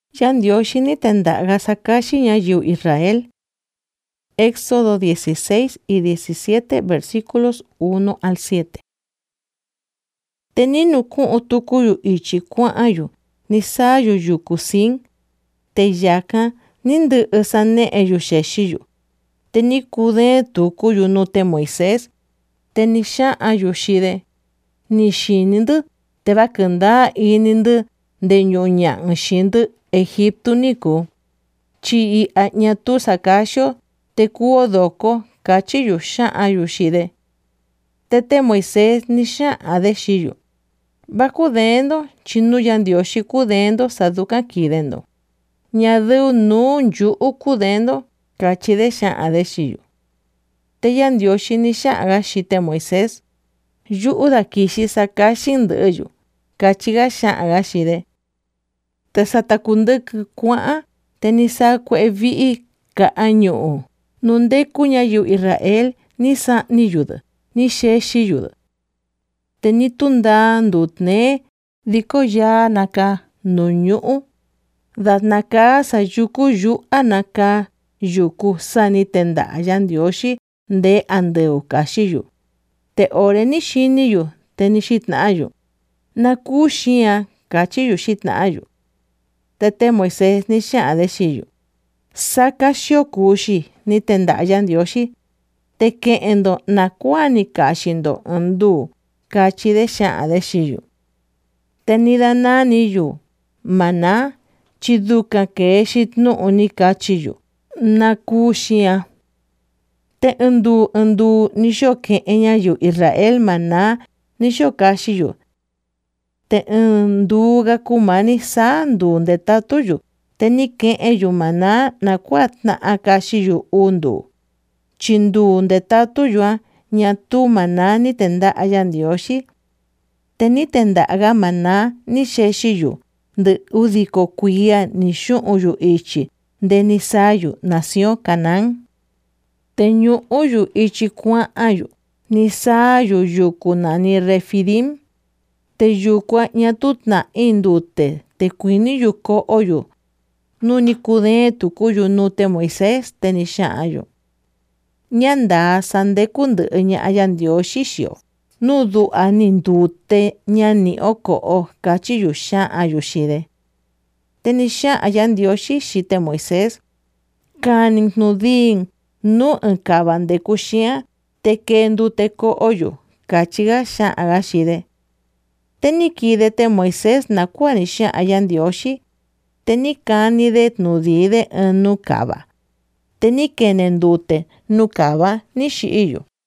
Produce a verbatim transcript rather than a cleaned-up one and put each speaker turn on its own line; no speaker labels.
Yandioxi ni tendaga sakashi ñayiu Israel. Éxodo dieciséis y diecisiete, versículos uno al siete. Teninu ku'u tukuyu ichi kua'ayu ni sayu yuku Sin, te yaka ni ndɨ'ɨ sane'eyu xexiyu. Te ni kude tukuyu nute Moisés, te ni xa'ayu xide. Ni xinindɨ te vakɨnda inindɨ nde ñu'u ña'ɨ xindɨ Egiptu niku. Chi i'ya ñatu sakaxio te kuo doko, kachiyu xa'ayu xide. Te te Moisés ni xa'ade xiyu. Vakudendo chinu Yandioxi kudendo saduka kidendo. Ñadɨu nuu nyu'u kudendo, kachide xa'ade xiyu. Te Yandioxi ni xa'aga xite Moisés. Yu'u dakixi sakaxi ndɨ'ɨyu, kachiga xa'aga xide. Te satakundɨkɨ kua'an te ni saa kue'e vi'i ka'a ñu'u. Nundeku ñayiu Israel ni sa'niyudɨ, ni xexiyudɨ. Te ni tundaa ndutne diko yaa naka nu ñu'u. Datnaka sayuku yu'a naka yuku sani tenda'a Yandioxi nde andɨu kaxiyu. Te ore ni xiniyu te ni xitna'ayu. Naku xian, kachiyu xitna'ayu. Te te Moisés ni xa'ade xiyu. Sakaxio kuxi ni tenda'a Yandioxi. Te ke'endo nakua ni kaxindo nduu, kachide xa'ade xiyu. Te ni dananiyu maná chiduka kee xitnu'u ni kachiyu. Naku xian. Te ndu ndu ni xo ke'en ñayiu Israel maná ni xo kaxiyu. Te nduga kumani saa ndu ndetatuyu. Te ni ke'enyu maná nakua tna'a kaxiyu undu. Chindu ndetatuyua ñatu maná ni tenda'a Yandioxi. Te ni tenda'aga maná ni xexiyu ndɨ udiko kuiya ni xu'unyu ichi nde ni sayu nación Canaán. Te ñu'uyu ichi kua'ayu ni sayu yuku nani Refidim. Te yukua ñatu tna'i ndute te kuiniyu ko'oyu. Nuni kude tukuyu nute Moisés te ni xa'ayu. Ñanda sandeku ndɨ'ɨ ña'a Yandioxi xio. Nu du'a ni ndute ñani'o ko'o, kachiyu xa'ayu xide. Te ni xa'a Yandioxi xite Moisés. Kani nudin nu nkava ndeku xian te kee ndute ko'oyu, kachiga xa'aga xide. Te ni kide te Moisés nakua ni xa'a Yandioxi. Te ni kanide nudide nu kava. Te ni kene ndute nu kava ni xi'iyu.